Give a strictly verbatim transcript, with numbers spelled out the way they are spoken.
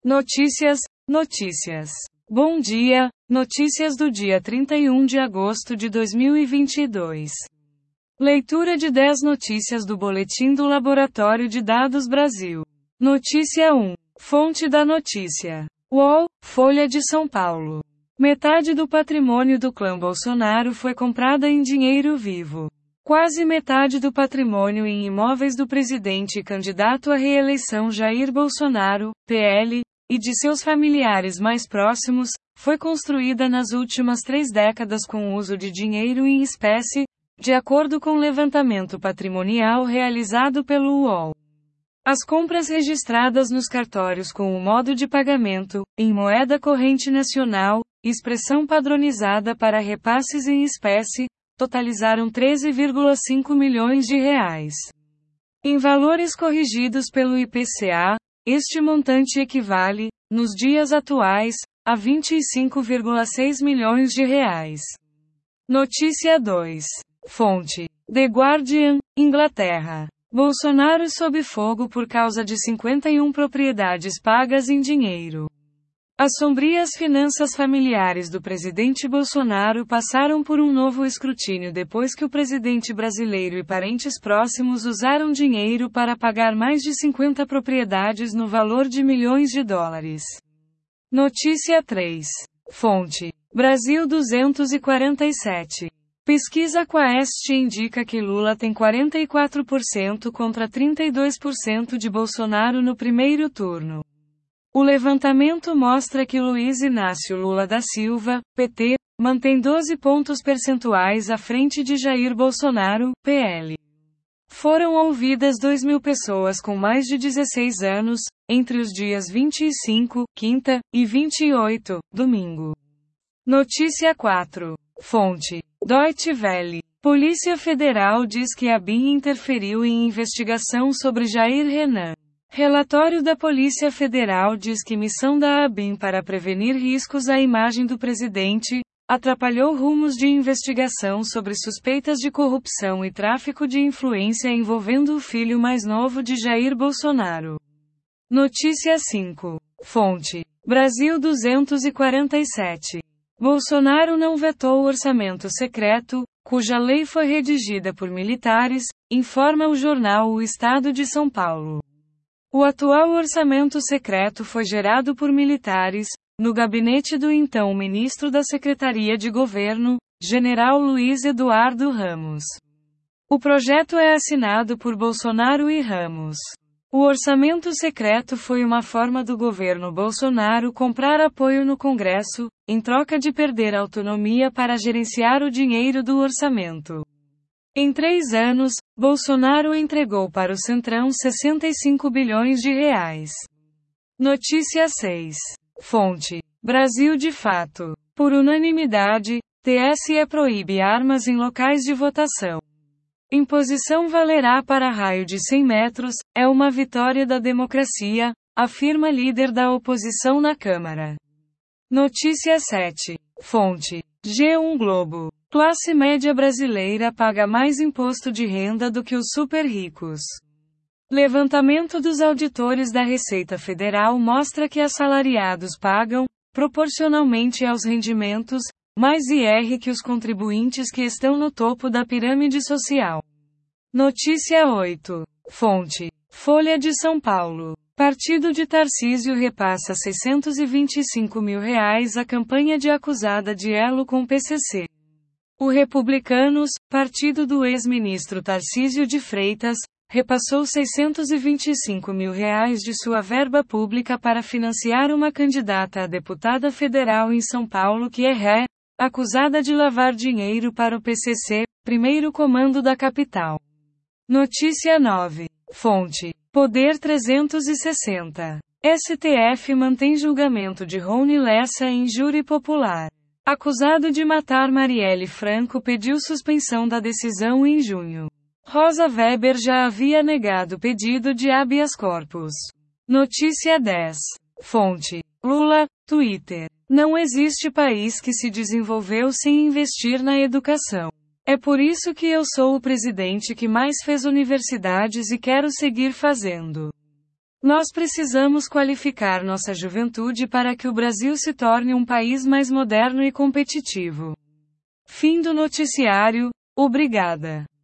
Notícias, notícias. Bom dia, notícias do dia trinta e um de agosto de dois mil e vinte e dois. Leitura de dez notícias do Boletim do Laboratório de Dados Brasil. Notícia um. Fonte da notícia. U O L, Folha de São Paulo. Metade do patrimônio do clã Bolsonaro foi comprada em dinheiro vivo. Quase metade do patrimônio em imóveis do presidente e candidato à reeleição Jair Bolsonaro, P L, e de seus familiares mais próximos, foi construída nas últimas três décadas com o uso de dinheiro em espécie, de acordo com o levantamento patrimonial realizado pelo U O L. As compras registradas nos cartórios com o modo de pagamento, em moeda corrente nacional, expressão padronizada para repasses em espécie, totalizaram treze vírgula cinco milhões de reais. Em valores corrigidos pelo I P C A, este montante equivale, nos dias atuais, a vinte e cinco vírgula seis milhões de reais. Notícia dois. Fonte: The Guardian, Inglaterra. Bolsonaro sob fogo por causa de cinquenta e uma propriedades pagas em dinheiro. As sombrias finanças familiares do presidente Bolsonaro passaram por um novo escrutínio depois que o presidente brasileiro e parentes próximos usaram dinheiro para pagar mais de cinquenta propriedades no valor de milhões de dólares. Notícia três. Fonte: Brasil duzentos e quarenta e sete. Pesquisa Quaest indica que Lula tem quarenta e quatro por cento contra trinta e dois por cento de Bolsonaro no primeiro turno. O levantamento mostra que Luiz Inácio Lula da Silva, P T, mantém doze pontos percentuais à frente de Jair Bolsonaro, P L. Foram ouvidas dois mil pessoas com mais de dezesseis anos, entre os dias vinte e cinco, quinta, e vinte e oito, domingo. Notícia quatro. Fonte: Deutsche Welle. Polícia Federal diz que a B I M interferiu em investigação sobre Jair Renan. Relatório da Polícia Federal diz que missão da A B I M para prevenir riscos à imagem do presidente atrapalhou rumos de investigação sobre suspeitas de corrupção e tráfico de influência envolvendo o filho mais novo de Jair Bolsonaro. Notícia cinco. Fonte: Brasil duzentos e quarenta e sete. Bolsonaro não vetou o orçamento secreto, cuja lei foi redigida por militares, informa o jornal O Estado de São Paulo. O atual orçamento secreto foi gerado por militares, no gabinete do então ministro da Secretaria de Governo, General Luiz Eduardo Ramos. O projeto é assinado por Bolsonaro e Ramos. O orçamento secreto foi uma forma do governo Bolsonaro comprar apoio no Congresso, em troca de perder autonomia para gerenciar o dinheiro do orçamento. Em três anos, Bolsonaro entregou para o Centrão sessenta e cinco bilhões de reais. Notícia seis. Fonte: Brasil de Fato. Por unanimidade, T S E proíbe armas em locais de votação. Imposição valerá para raio de cem metros, é uma vitória da democracia, afirma líder da oposição na Câmara. Notícia sete. Fonte: G um Globo. Classe média brasileira paga mais imposto de renda do que os super ricos. Levantamento dos auditores da Receita Federal mostra que assalariados pagam, proporcionalmente aos rendimentos, mais I R que os contribuintes que estão no topo da pirâmide social. Notícia oito. Fonte: Folha de São Paulo. Partido de Tarcísio repassa seiscentos e vinte e cinco mil reais à campanha de acusada de elo com P C C. O Republicanos, partido do ex-ministro Tarcísio de Freitas, repassou seiscentos e vinte e cinco mil reais de sua verba pública para financiar uma candidata a deputada federal em São Paulo que é ré, acusada de lavar dinheiro para o P C C, primeiro comando da capital. Notícia nove. Fonte: Poder trezentos e sessenta. S T F mantém julgamento de Rony Lessa em júri popular. Acusado de matar Marielle Franco pediu suspensão da decisão em junho. Rosa Weber já havia negado pedido de habeas corpus. Notícia dez. Fonte: Lula, Twitter. Não existe país que se desenvolveu sem investir na educação. É por isso que eu sou o presidente que mais fez universidades e quero seguir fazendo. Nós precisamos qualificar nossa juventude para que o Brasil se torne um país mais moderno e competitivo. Fim do noticiário. Obrigada.